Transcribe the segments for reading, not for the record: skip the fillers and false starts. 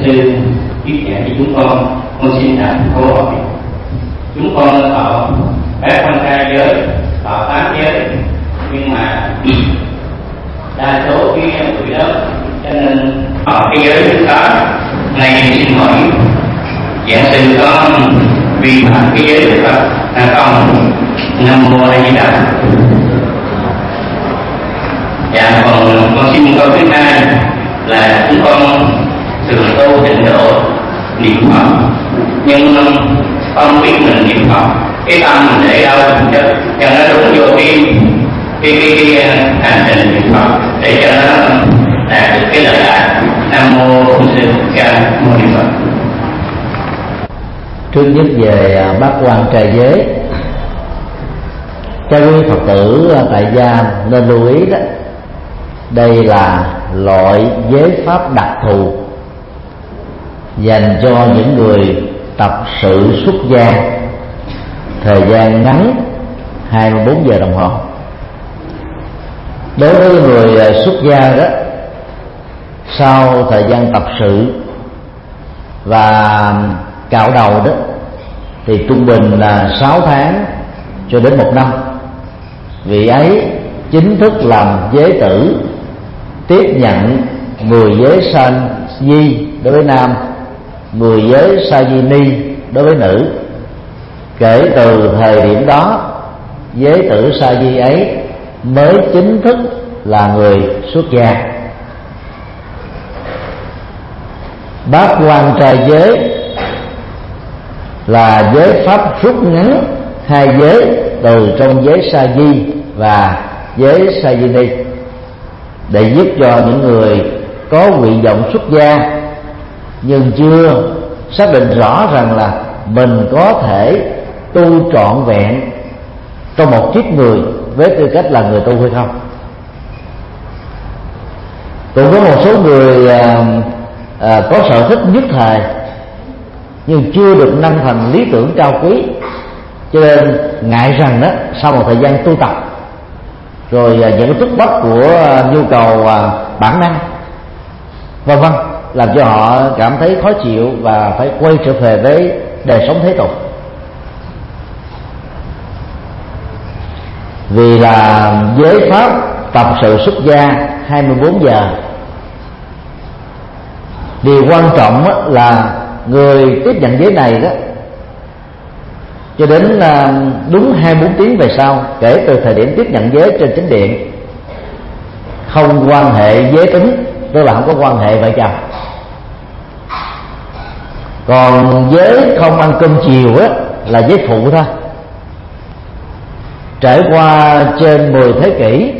sư thuyết giảng cho chúng con xin đặt câu hỏi. Chúng con thọ các con trai giới, thọ 8 giới, nhưng mà đa số cái tuổi đó, cho nên thọ cái giới thứ 8 này. Xin hỏi giảng sư có vi phạm cái giới được không? Nam mô A Di Đà. Dạ, còn con xin câu thứ hai là chúng con thường tu tịnh độ niệm Phật, nhưng không biết mình niệm Phật cái tâm mình để đâu cho nó đúng vô cái hành trình niệm Phật để cho nó đạt được cái lợi lạc. Nam mô Sư Thích Ca Mâu Ni Phật. Trước nhất về bát quan trai giới, các quý Phật tử tại gia nên lưu ý đó, đây là loại giới pháp đặc thù dành cho những người tập sự xuất gia thời gian ngắn 24 giờ đồng hồ. Đối với người xuất gia đó, sau thời gian tập sự và cạo đầu đó thì trung bình là 6 tháng cho đến 1 năm, vị ấy chính thức làm giới tử, tiếp nhận 10 giới sa di đối với nam, 10 giới sa di ni đối với nữ. Kể từ thời điểm đó, giới tử sa di ấy mới chính thức là người xuất gia. Bát quan trai giới là giới pháp rút ngắn 2 giới từ trong giới sa di và giới sa di ni, để giúp cho những người có nguyện vọng xuất gia nhưng chưa xác định rõ rằng là mình có thể tu trọn vẹn trong một kiếp người với tư cách là người tu hay không. Cũng có một số người có sở thích nhất thời nhưng chưa được nâng thành lý tưởng cao quý, cho nên ngại rằng đó sau một thời gian tu tập rồi những thúc bách của nhu cầu bản năng vân vân làm cho họ cảm thấy khó chịu và phải quay trở về với đời sống thế tục. Vì là giới pháp tập sự xuất gia 24 giờ, điều quan trọng là người tiếp nhận giới này đó cho đến đúng 24 tiếng về sau kể từ thời điểm tiếp nhận giới trên chánh điện, không quan hệ giới tính, tức là không có quan hệ vợ chồng. Còn giới không ăn cơm chiều á là giới phụ thôi. Trải qua trên 10 thế kỷ,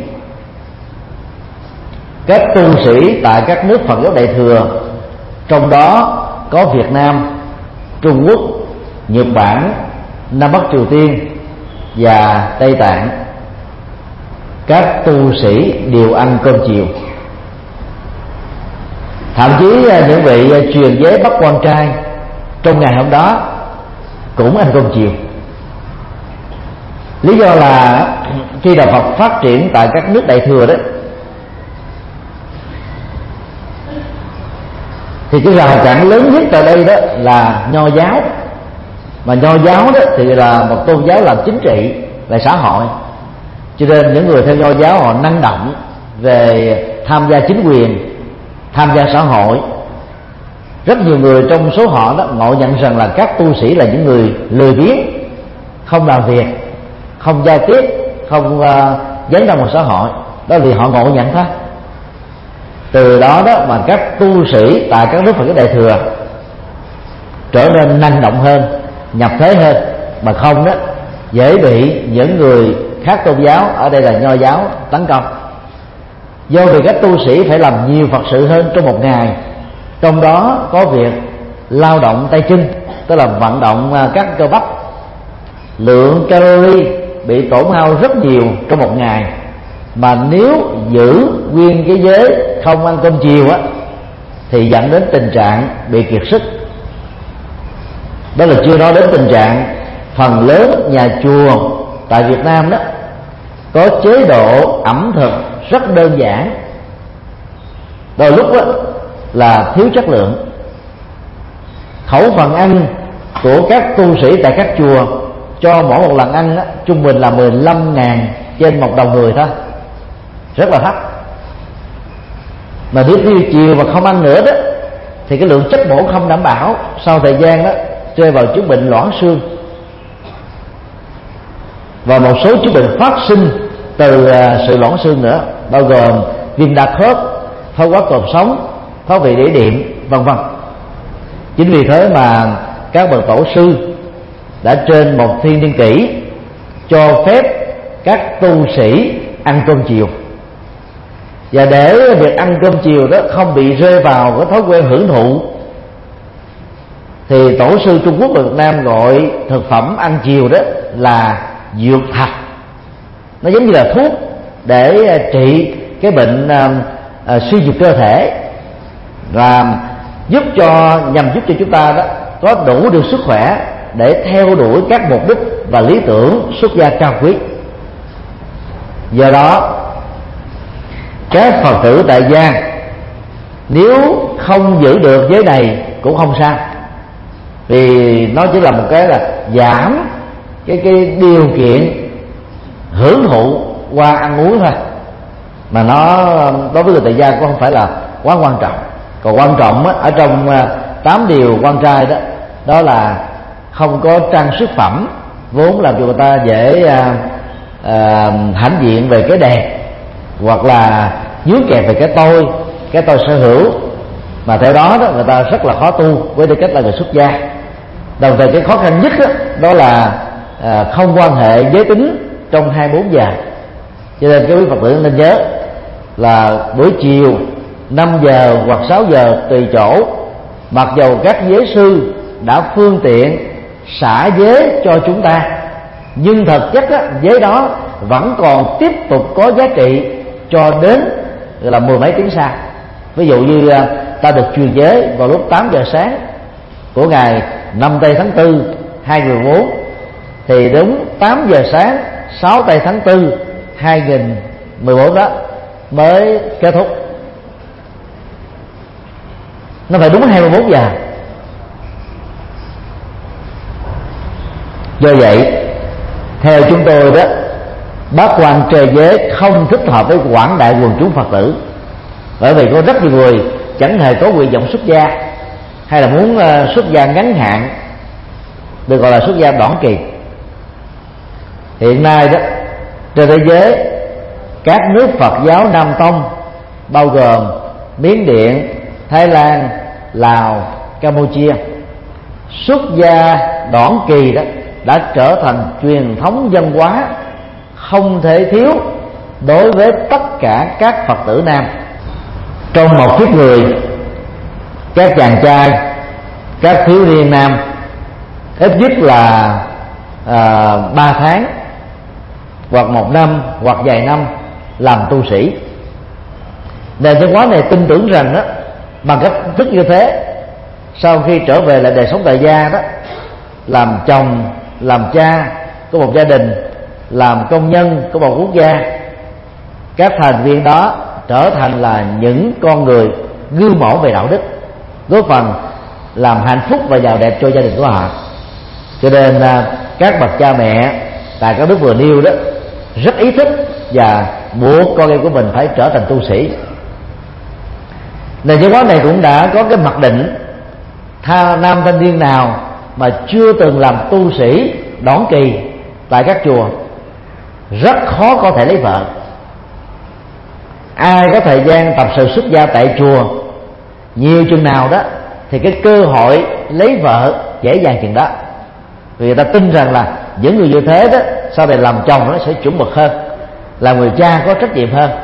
các tu sĩ tại các nước Phật giáo Đại thừa, trong đó có Việt Nam, Trung Quốc, Nhật Bản, Nam Bắc Triều Tiên và Tây Tạng, các tu sĩ đều ăn cơm chiều. Thậm chí những vị truyền giới bát quan trai trong ngày hôm đó cũng ăn cơm chiều. Lý do là khi đạo Phật phát triển tại các nước Đại thừa đó, thì cái rào cản lớn nhất tại đây đó là Nho giáo. Mà Nho giáo đó thì là một tôn giáo làm chính trị về xã hội, cho nên những người theo Nho giáo họ năng động về tham gia chính quyền, tham gia xã hội. Rất nhiều người trong số họ đó ngộ nhận rằng là các tu sĩ là những người lười biếng, không làm việc, không giao tiếp, không dấn thân vào xã hội. Đó là vì họ ngộ nhận thôi. Từ đó đó mà các tu sĩ tại các nước Phật giáo Đại thừa trở nên năng động hơn, nhập thế hơn, mà không đó dễ bị những người khác tôn giáo, ở đây là Nho giáo, tấn công. Do vì các tu sĩ phải làm nhiều Phật sự hơn trong một ngày, trong đó có việc lao động tay chân, tức là vận động các cơ bắp, lượng calorie bị tổn hao rất nhiều trong một ngày. Mà nếu giữ nguyên cái giới không ăn cơm chiều á thì dẫn đến tình trạng bị kiệt sức. Đó là chưa nói đến tình trạng phần lớn nhà chùa tại Việt Nam đó có chế độ ẩm thực rất đơn giản, đôi lúc đó là thiếu chất lượng. Khẩu phần ăn của các tu sĩ tại các chùa cho mỗi một lần ăn trung bình là 15.000 trên một đầu người thôi, rất là thấp. Mà nếu chiều mà không ăn nữa đó thì cái lượng chất bổ không đảm bảo, sau thời gian đó rơi vào chứng bệnh loãng xương và một số chứng bệnh phát sinh từ sự loãng xương nữa, bao gồm viêm đa khớp, thoái hóa cột sống, thoái vị đĩa đệm, vân vân. Chính vì thế mà các bậc tổ sư đã trên một thiên niên kỷ cho phép các tu sĩ ăn cơm chiều, và để việc ăn cơm chiều đó không bị rơi vào cái thói quen hưởng thụ thì tổ sư Trung Quốc và Việt Nam gọi thực phẩm ăn chiều đó là dược thạch. Nó giống như là thuốc để trị cái bệnh suy nhược cơ thể, và nhằm giúp cho chúng ta đó có đủ được sức khỏe để theo đuổi các mục đích và lý tưởng xuất gia cao quý. Do đó các Phật tử tại gia nếu không giữ được giới này cũng không sao, vì nó chỉ là một cái là giảm cái điều kiện hưởng thụ qua ăn uống thôi, mà nó đối với người tại gia cũng không phải là quá quan trọng. Còn quan trọng ở trong 8 điều quan trai đó, đó là không có trang sức phẩm vốn làm cho người ta dễ hãnh diện về cái đẹp, hoặc là dướng kẹt về cái tôi sở hữu, mà theo đó người ta rất là khó tu với tư cách là người xuất gia. Đồng thời cái khó khăn nhất đó là không quan hệ giới tính trong 24 giờ. Cho nên cái quý Phật tử nên nhớ là buổi chiều 5 giờ hoặc 6 giờ tùy chỗ, mặc dầu các giới sư đã phương tiện xả giới cho chúng ta, nhưng thật chất giới đó vẫn còn tiếp tục có giá trị cho đến là 10 mấy tiếng sau. Ví dụ như ta được truyền giới vào lúc 8 giờ sáng của ngày 5 tây tháng 4 2014, thì đúng 8 giờ sáng 6 tây tháng 4 2014 đó mới kết thúc. Nó phải đúng 24 giờ. Do vậy theo chúng tôi đó, bát quan trề giới không thích hợp với quảng đại quần chúng Phật tử, bởi vì có rất nhiều người chẳng hề có nguyện vọng xuất gia, hay là muốn xuất gia ngắn hạn, được gọi là xuất gia đoạn kỳ. Hiện nay đó trên thế giới, các nước Phật giáo Nam Tông bao gồm Miến Điện, Thái Lan, Lào, Campuchia, xuất gia đoạn kỳ đó đã trở thành truyền thống văn hóa không thể thiếu đối với tất cả các Phật tử nam. Trong một kiếp người, các chàng trai, các thiếu niên nam ít nhất là 3 tháng hoặc 1 năm hoặc vài năm làm tu sĩ. Nền văn hóa này tin tưởng rằng đó, bằng cách thức như thế, sau khi trở về lại đời sống tại gia đó, làm chồng, làm cha của một gia đình, làm công nhân của một quốc gia, các thành viên đó trở thành là những con người gương mẫu về đạo đức, góp phần làm hạnh phúc và giàu đẹp cho gia đình của họ. Cho nên các bậc cha mẹ tại các nước vừa nêu đó rất ý thức và buộc con em của mình phải trở thành tu sĩ. Nền văn hóa này cũng đã có cái mặc định nam thanh niên nào mà chưa từng làm tu sĩ đoạn kỳ tại các chùa rất khó có thể lấy vợ. Ai có thời gian tập sự xuất gia tại chùa nhiều chừng nào đó thì cái cơ hội lấy vợ dễ dàng chừng đó, vì người ta tin rằng là những người như thế đó sau này làm chồng nó sẽ chuẩn mực hơn, là người cha có trách nhiệm hơn.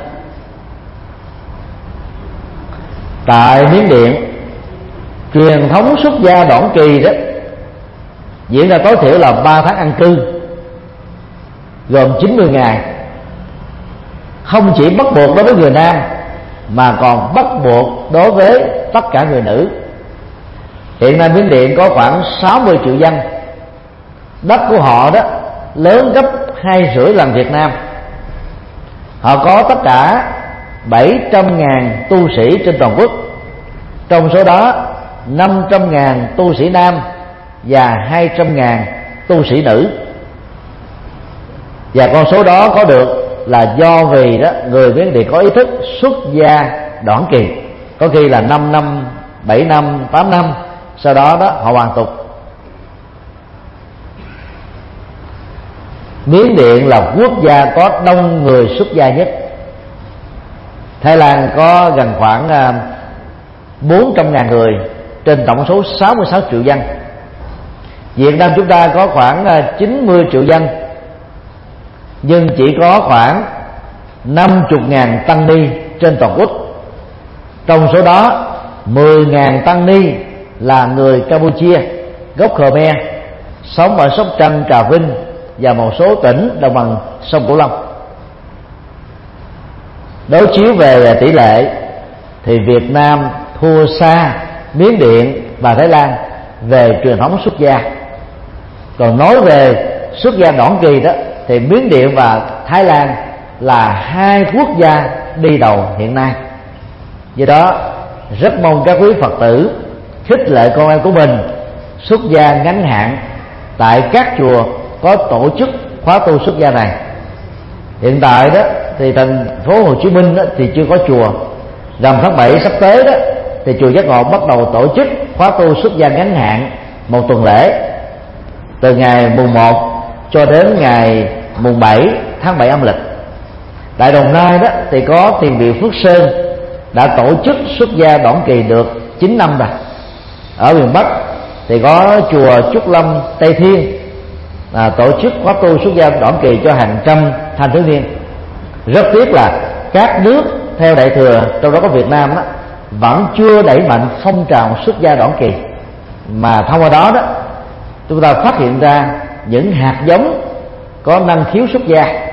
Tại Miến Điện, truyền thống xuất gia đoạn kỳ đó diễn ra tối thiểu là 3 tháng ăn cư, gồm 90 ngày, không chỉ bắt buộc đối với người nam mà còn bắt buộc đối với tất cả người nữ. Hiện nay Miến Điện có khoảng 60 triệu dân, đất của họ đó lớn gấp 2,5 lần Việt Nam. Họ có tất cả 700.000 tu sĩ trên toàn quốc, trong số đó 500.000 tu sĩ nam và 200.000 tu sĩ nữ. Và con số đó có được là do vì đó người Miến Điện có ý thức xuất gia đoạn kỳ, có khi là 5 năm, 7 năm, 8 năm, sau đó họ hoàn tục. Miến Điện là quốc gia có đông người xuất gia nhất. Thái Lan có gần khoảng 400.000 người trên tổng số 66 triệu dân. Việt Nam chúng ta có khoảng 90 triệu dân, nhưng chỉ có khoảng 50.000 tăng ni trên toàn quốc. Trong số đó 10.000 tăng ni là người Campuchia gốc Khmer, sống ở Sóc Trăng, Trà Vinh và một số tỉnh đồng bằng sông Cửu Long. Đối chiếu về tỷ lệ thì Việt Nam thua xa Miến Điện và Thái Lan về truyền thống xuất gia. Còn nói về xuất gia đoạn kỳ đó thì Miến Điện và Thái Lan là hai quốc gia đi đầu hiện nay. Do đó rất mong các quý Phật tử khích lệ con em của mình xuất gia ngắn hạn tại các chùa có tổ chức khóa tu xuất gia này. Hiện tại đó thì thành phố Hồ Chí Minh đó, thì chưa có chùa. Rằm tháng 7 sắp tới đó thì chùa Giác Ngộ bắt đầu tổ chức khóa tu xuất gia ngắn hạn một tuần lễ, từ ngày mùng 1 cho đến ngày mùng 7 tháng 7 âm lịch. Tại Đồng Nai đó thì có Thiền viện Phước Sơn đã tổ chức xuất gia đoạn kỳ được 9 năm rồi. Ở miền Bắc thì có chùa Trúc Lâm Tây Thiên tổ chức khóa tu xuất gia đoạn kỳ cho hàng trăm thanh thiếu niên. Rất tiếc là các nước theo Đại thừa, trong đó có Việt Nam đó, vẫn chưa đẩy mạnh phong trào xuất gia đoạn kỳ, mà thông qua đó chúng ta phát hiện ra những hạt giống có năng khiếu xuất gia,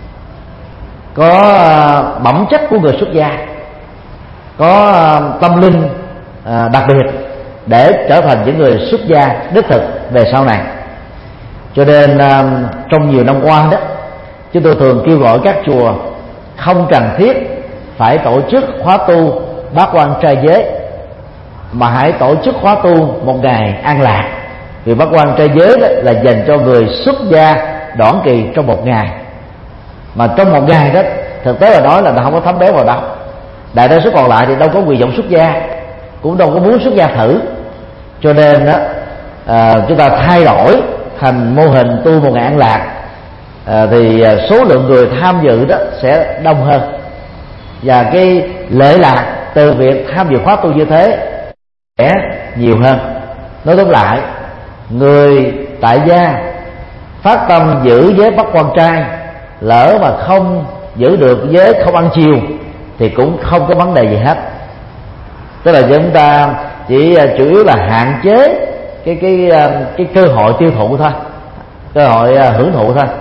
có bẩm chất của người xuất gia, có tâm linh đặc biệt để trở thành những người xuất gia đích thực về sau này. Cho nên trong nhiều năm qua đó, chúng tôi thường kêu gọi các chùa không cần thiết phải tổ chức khóa tu bát quan trai giới, mà hãy tổ chức khóa tu một ngày an lạc. Vì bát quan trai giới đó là dành cho người xuất gia đoạn kỳ trong một ngày, mà trong một ngày đó thực tế là nói là không có thấm béo vào đâu. Đại đa số còn lại thì đâu có nguyện vọng xuất gia, cũng đâu có muốn xuất gia thử. Cho nên đó chúng ta thay đổi thành mô hình tu một ngày an lạc, thì số lượng người tham dự đó sẽ đông hơn, và cái lệ lạc từ việc tham dự khóa tu như thế sẽ nhiều hơn. Nói tóm lại, người tại gia phát tâm giữ giới bắt quan trai, lỡ mà không giữ được giới không ăn chiều thì cũng không có vấn đề gì hết. Tức là chúng ta chỉ chủ yếu là hạn chế cái cơ hội tiêu thụ thôi, cơ hội hưởng thụ thôi.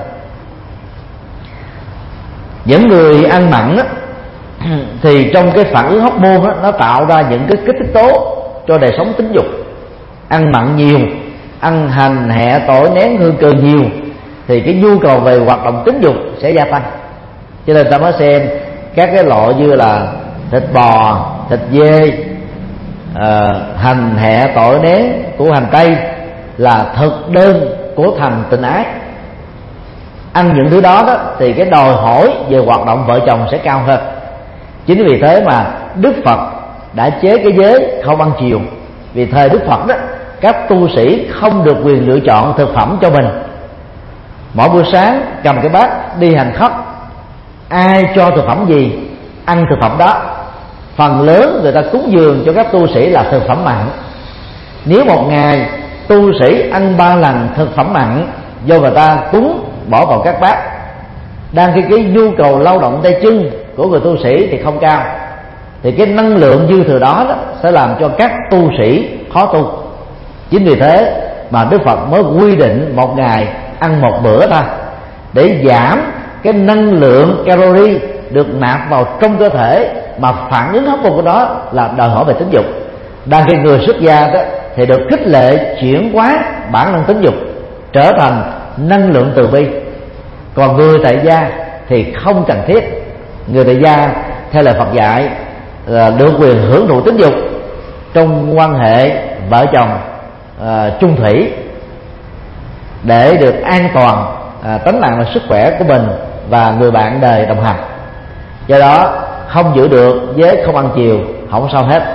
Những người ăn mặn đó, thì trong cái phản ứng hormone đó, nó tạo ra những cái kích thích tố cho đời sống tính dục. Ăn mặn nhiều, ăn hành hẹ tỏi nén hương cơ nhiều thì cái nhu cầu về hoạt động tính dục sẽ gia tăng. Cho nên ta mới xem các cái loại như là thịt bò, thịt dê, hành hẹ tỏi nén, củ hành tây là thực đơn của thành tình ái. Ăn những thứ đó thì cái đòi hỏi về hoạt động vợ chồng sẽ cao hơn. Chính vì thế mà Đức Phật đã chế cái giới không ăn chiều. Vì thời Đức Phật đó, các tu sĩ không được quyền lựa chọn thực phẩm cho mình. Mỗi buổi sáng cầm cái bát đi hành khất, ai cho thực phẩm gì ăn thực phẩm đó. Phần lớn người ta cúng dường cho các tu sĩ là thực phẩm mặn. Nếu một ngày tu sĩ ăn 3 lần thực phẩm mặn do người ta cúng bỏ vào các bát, đang khi cái nhu cầu lao động tay chân của người tu sĩ thì không cao, thì cái năng lượng dư thừa đó sẽ làm cho các tu sĩ khó tu. Chính vì thế mà Đức Phật mới quy định một ngày ăn một bữa thôi, để giảm cái năng lượng calorie được nạp vào trong cơ thể, mà phản ứng hấp thụ của nó là đòi hỏi về tính dục. Đang khi người xuất gia đó thì được khích lệ chuyển hóa bản năng tính dục trở thành năng lượng từ bi. Còn người tại gia thì không cần thiết. Người tại gia theo lời Phật dạy là được quyền hưởng thụ tính dục, trong quan hệ vợ chồng chung thủy, để được an toàn tính mạng và sức khỏe của mình và người bạn đời đồng hành. Do đó không giữ được với không ăn chiều không sao hết.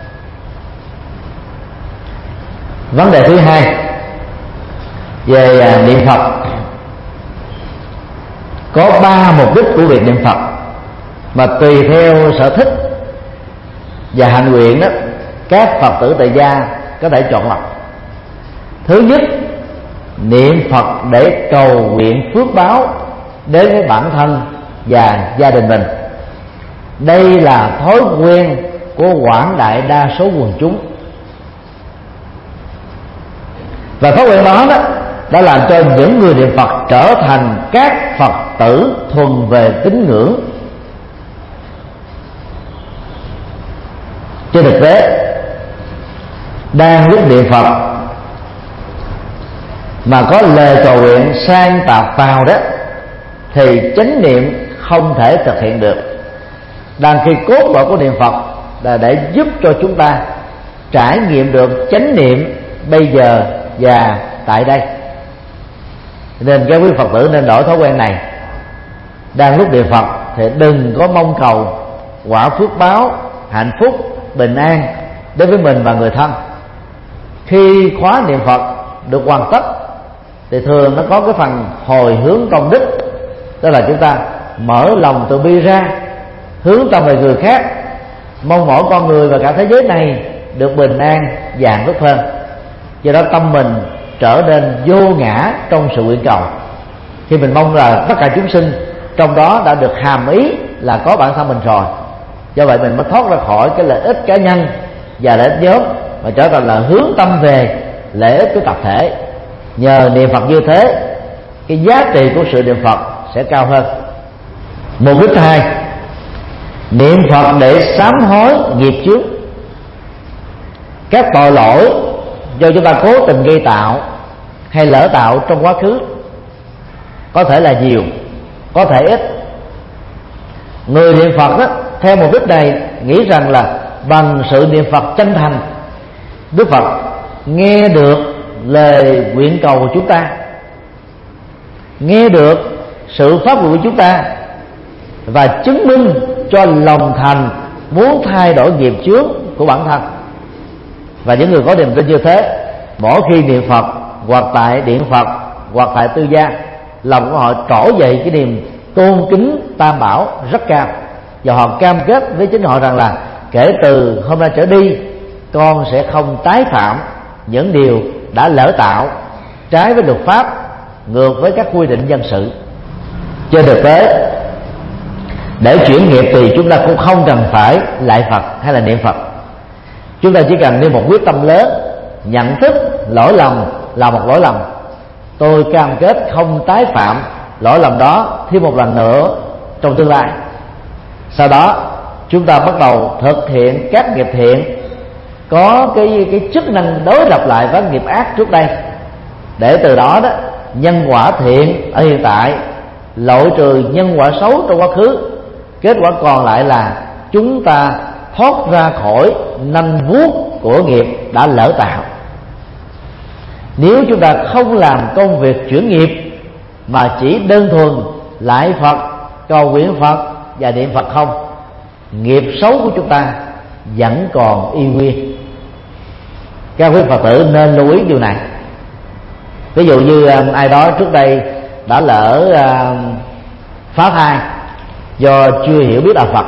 Vấn đề thứ hai về niệm Phật. Có 3 mục đích của việc niệm Phật mà tùy theo sở thích và hạnh nguyện đó, các Phật tử tại gia có thể chọn lọc. Thứ nhất, niệm Phật để cầu nguyện phước báo đến với bản thân và gia đình mình. Đây là thói quen của quảng đại đa số quần chúng, và thói quen đó đã làm cho những người niệm Phật trở thành các Phật tử thuần về tín ngưỡng. Trên thực tế, đang lúc niệm Phật mà có lời cầu nguyện sang tạp vào đó, thì chánh niệm không thể thực hiện được. Đang khi cốt lõi của niệm Phật là để giúp cho chúng ta trải nghiệm được chánh niệm bây giờ và tại đây. Nên các quý Phật tử nên đổi thói quen này. Đang lúc niệm Phật thì đừng có mong cầu quả phước báo, hạnh phúc, bình an đối với mình và người thân. Khi khóa niệm Phật được hoàn tất thì thường nó có cái phần hồi hướng công đức, tức là chúng ta mở lòng từ bi ra, hướng tâm về người khác, mong mỗi con người và cả thế giới này được bình an và hạnh phúc hơn. Do đó tâm mình trở nên vô ngã trong sự nguyện cầu, khi mình mong là tất cả chúng sinh trong đó đã được hàm ý là có bản thân mình rồi. Do vậy mình mới thoát ra khỏi cái lợi ích cá nhân và lợi ích nhóm, mà trở thành là hướng tâm về lợi ích của tập thể. Nhờ niệm Phật như thế, cái giá trị của sự niệm Phật sẽ cao hơn. Mục đích thứ hai, niệm Phật để sám hối nghiệp chướng. Các tội lỗi do chúng ta cố tình gây tạo hay lỡ tạo trong quá khứ có thể là nhiều, có thể ít. Người niệm Phật đó, theo mục đích này, nghĩ rằng là bằng sự niệm Phật chân thành, Đức Phật nghe được lời nguyện cầu của chúng ta, nghe được sự phát nguyện của chúng ta, và chứng minh cho lòng thành muốn thay đổi nghiệp chướng của bản thân. Và những người có niềm tin như thế, mỗi khi niệm Phật hoặc tại điện Phật hoặc tại tư gia, lòng của họ trỗi dậy cái niềm tôn kính Tam Bảo rất cao, và họ cam kết với chính họ rằng là kể từ hôm nay trở đi, con sẽ không tái phạm những điều đã lỡ tạo trái với luật pháp, ngược với các quy định dân sự. Trên thực tế, để chuyển nghiệp thì chúng ta cũng không cần phải lại Phật hay là niệm Phật. Chúng ta chỉ cần nêu một quyết tâm lớn, nhận thức lỗi lầm là một lỗi lầm, tôi cam kết không tái phạm lỗi lầm đó thêm một lần nữa trong tương lai. Sau đó chúng ta bắt đầu thực hiện các nghiệp thiện có cái chức năng đối lập lại với nghiệp ác trước đây, để từ đó nhân quả thiện ở hiện tại loại trừ nhân quả xấu trong quá khứ. Kết quả còn lại là chúng ta thoát ra khỏi nanh vuốt của nghiệp đã lỡ tạo. Nếu chúng ta không làm công việc chuyển nghiệp mà chỉ đơn thuần lại Phật, cầu nguyện Phật và niệm Phật không, nghiệp xấu của chúng ta vẫn còn y nguyên. Các quý Phật tử nên lưu ý điều này. Ví dụ như ai đó trước đây đã lỡ phá thai do chưa hiểu biết đạo Phật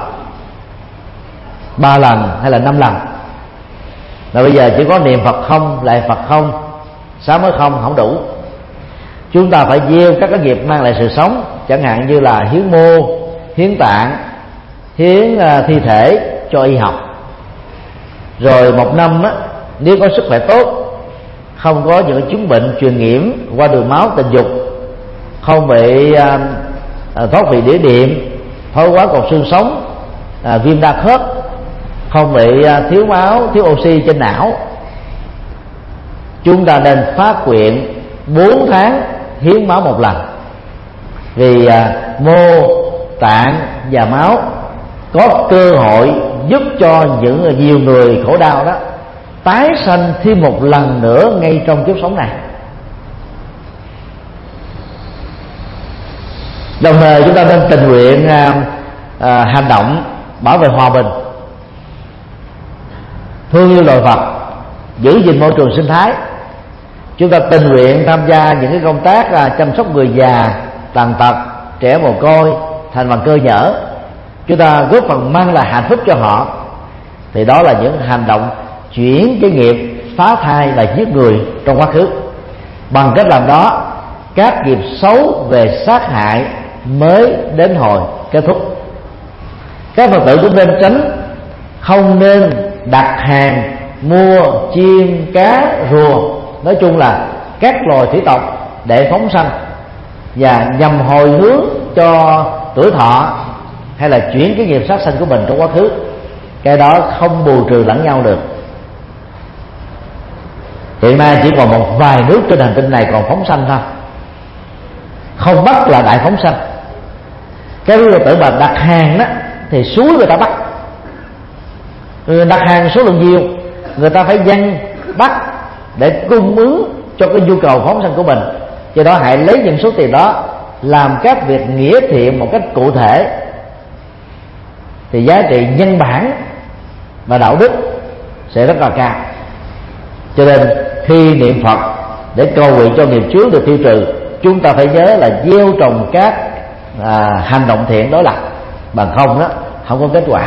3 lần hay là 5 lần, và bây giờ chỉ có niệm Phật không, lại Phật không, sám hối không đủ. Chúng ta phải gieo các cái nghiệp mang lại sự sống, chẳng hạn như là hiến mô, hiến tạng, hiến thi thể cho y học. Rồi 1 năm nếu có sức khỏe tốt, không có những chứng bệnh truyền nhiễm qua đường máu tình dục, không bị thoát vị đĩa đệm, thoái hóa cột xương sống, viêm đa khớp, không bị thiếu máu, thiếu oxy trên não, chúng ta nên phát nguyện 4 tháng hiến máu 1 lần. Vì mô, tạng và máu có cơ hội giúp cho nhiều người khổ đau đó tái sanh thêm một lần nữa ngay trong kiếp sống này. Đồng thời chúng ta nên tình nguyện hành động bảo vệ hòa bình, thương yêu loài vật, giữ gìn môi trường sinh thái. Chúng ta tình nguyện tham gia những cái công tác chăm sóc người già, tàn tật, trẻ mồ côi, thành phần cơ nhở. Chúng ta góp phần mang lại hạnh phúc cho họ. Thì đó là những hành động chuyển cái nghiệp phá thai và giết người trong quá khứ. Bằng cách làm đó, các nghiệp xấu về sát hại mới đến hồi kết thúc. Các Phật tử cũng nên tránh, không nên đặt hàng mua chim, cá, rùa, nói chung là các loài thủy tộc để phóng sanh và nhằm hồi hướng cho tuổi thọ hay là chuyển cái nghiệp sát sanh của mình trong quá khứ. Cái đó không bù trừ lẫn nhau được. Hiện nay chỉ còn một vài nước trên hành tinh này còn phóng sanh thôi, không bắt là đại phóng sanh. Cái đối tượng mà đặt hàng đó thì suối người ta bắt, người đặt hàng số lượng nhiều, người ta phải dâng bắt để cung ứng cho cái nhu cầu phóng sanh của mình. Do đó hãy lấy những số tiền đó làm các việc nghĩa thiện một cách cụ thể, thì giá trị nhân bản và đạo đức sẽ rất là cao. Cho nên khi niệm Phật để cầu nguyện cho nghiệp chướng được tiêu trừ, chúng ta phải nhớ là gieo trồng các hành động thiện đối lập, bằng không đó không có kết quả.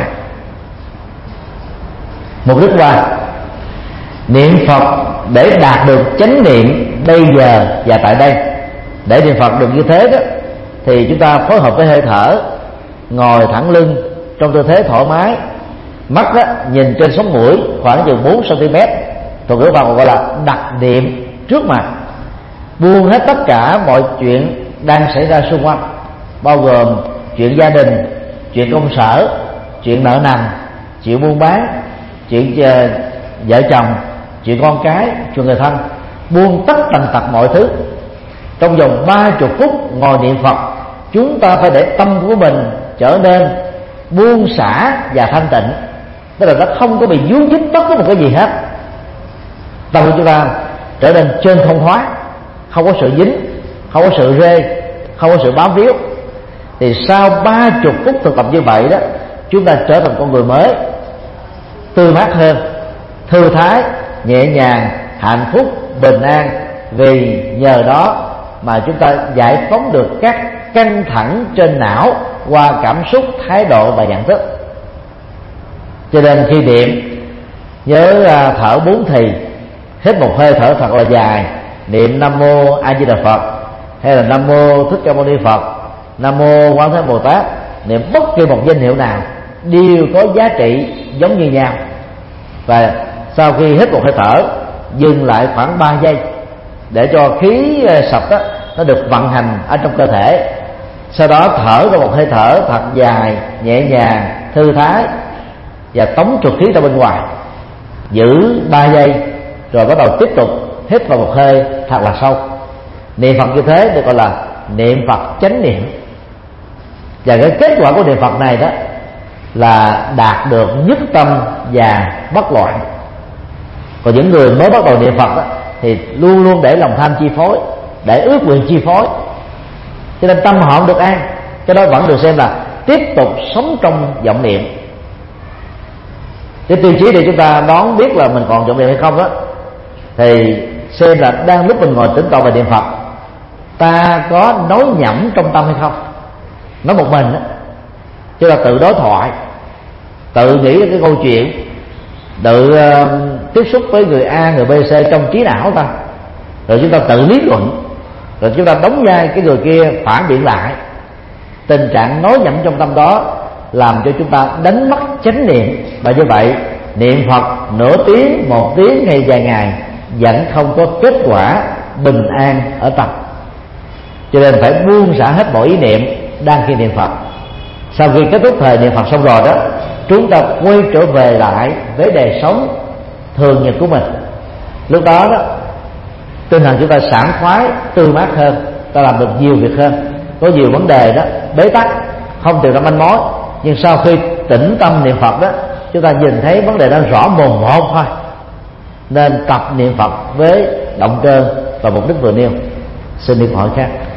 Mục đích là niệm Phật để đạt được chánh niệm bây giờ và tại đây. Để niệm Phật được như thế đó thì chúng ta phối hợp với hơi thở, ngồi thẳng lưng trong tư thế thoải mái, mắt đó nhìn trên sống mũi khoảng chừng 4 cm, thuật ngữ Phật gọi là đặt niệm trước mặt, buông hết tất cả mọi chuyện đang xảy ra xung quanh, bao gồm chuyện gia đình, chuyện công sở, chuyện nợ nần, chuyện buôn bán, chuyện vợ chồng, chuyện con cái, chuyện người thân. Buông tất tần tật mọi thứ. Trong vòng 30 phút ngồi niệm Phật, chúng ta phải để tâm của mình trở nên buông xả và thanh tịnh, tức là nó không có bị dướng dính bất cứ một cái gì hết. Tâm của chúng ta trở nên trên không hóa, không có sự dính, không có sự rê, không có sự bám víu. Thì sau 30 phút thực tập như vậy đó, chúng ta trở thành con người mới, tươi mát hơn, thư thái, nhẹ nhàng, hạnh phúc, bình an. Vì nhờ đó mà chúng ta giải phóng được các căng thẳng trên não qua cảm xúc, thái độ và nhận thức. Cho nên khi niệm, nhớ thở 4 thì, hít một hơi thở thật là dài, niệm Nam Mô A Di Đà Phật, hay là Nam Mô Thích Ca Mâu Ni Phật, Nam Mô Quán Thế Bồ Tát, niệm bất kỳ một danh hiệu nào đều có giá trị giống như nhau. Và sau khi hít một hơi thở, dừng lại khoảng 3 giây để cho khí sạch đó nó được vận hành ở trong cơ thể. Sau đó thở ra một hơi thở thật dài, nhẹ nhàng, thư thái và tống trục khí ra bên ngoài, giữ 3 giây rồi bắt đầu tiếp tục hít vào một hơi thật là sâu. Niệm Phật như thế được gọi là niệm Phật chánh niệm. Và cái kết quả của niệm Phật này đó là đạt được nhất tâm và bất loạn. Còn những người mới bắt đầu niệm Phật đó, thì luôn luôn để lòng tham chi phối, để ước nguyện chi phối, cho nên tâm họ không được an. Cái đó vẫn được xem là tiếp tục sống trong vọng niệm. Cái tiêu chí để chúng ta đoán biết là mình còn vọng niệm hay không đó, thì xem là đang lúc mình ngồi tĩnh tọa và niệm Phật, ta có nói nhẩm trong tâm hay không. Nói một mình đó, chứ là tự đối thoại, tự nghĩ cái câu chuyện, tự tiếp xúc với người A, người B, C trong trí não ta, rồi chúng ta tự lý luận, rồi chúng ta đóng vai cái người kia phản biện lại. Tình trạng nói nhẩm trong tâm đó làm cho chúng ta đánh mất chánh niệm, và như vậy niệm Phật nửa tiếng, 1 tiếng hay vài ngày vẫn không có kết quả bình an ở tâm. Cho nên phải buông xả hết mọi ý niệm đang khi niệm Phật. Sau khi kết thúc thời niệm Phật xong rồi đó, chúng ta quay trở về lại với đời sống thường nhật của mình. Lúc đó đó, tinh thần chúng ta sảng khoái, tươi mát hơn, ta làm được nhiều việc hơn. Có nhiều vấn đề đó bế tắc, không tìm ra manh mối, nhưng sau khi tĩnh tâm niệm Phật đó, chúng ta nhìn thấy vấn đề đó rõ mồn một thôi. nên tập niệm Phật với động cơ và mục đích vừa nêu. Xin đi câu hỏi khác.